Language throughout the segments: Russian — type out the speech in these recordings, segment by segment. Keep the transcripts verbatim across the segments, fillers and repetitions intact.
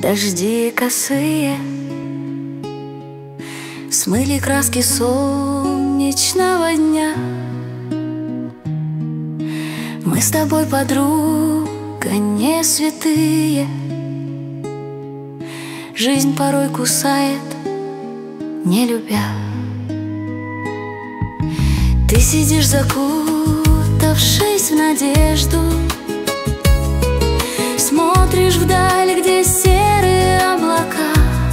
Дожди косые смыли краски солнечного дня. Мы с тобой, подруга, не святые. Жизнь порой кусает, не любя. Ты сидишь, закутавшись в надежду, смотришь вдаль, где серые облака.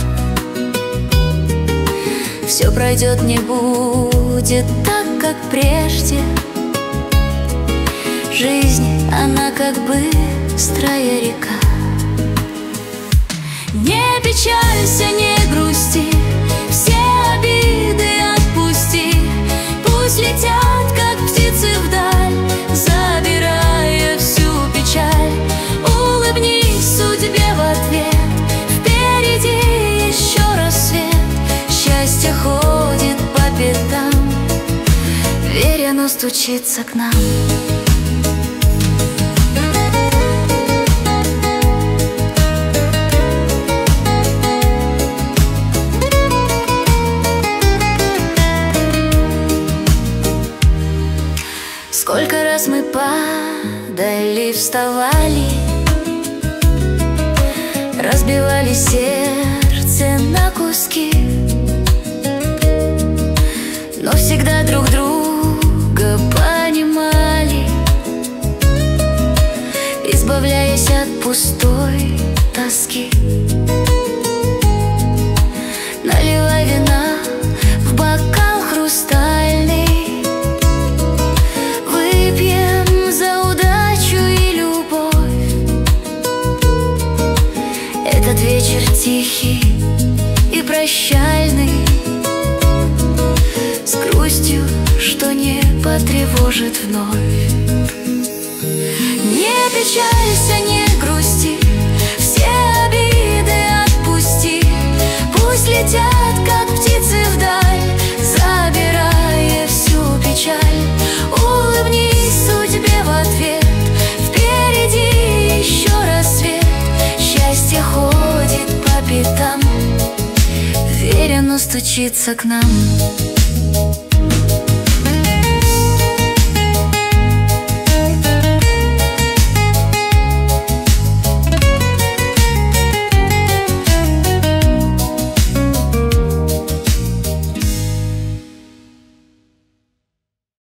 Все пройдет, не будет так, как прежде. Жизнь, она как быстрая река. Не печалься, не грусти, все обиды отпусти. Пусть летят, как птицы вдаль, забирая всю печаль. Улыбнись судьбе в ответ, впереди еще рассвет. Счастье ходит по пятам, верь, оно стучится к нам. Сколько раз мы падали, вставали, разбивали сердце на куски, но всегда друг друга понимали, избавляясь от пустой тоски. Налила вина в бокал хрустальный, вечер тихий и прощальный, с грустью, что не потревожит вновь. Не печалься, не грусти, все обиды отпусти. Пусть летят, как птицы вдаль, забирая всю печаль. Улыбнись судьбе в ответ, впереди еще рассвет. Счастье ходит по пятам, верь, оно стучится к нам.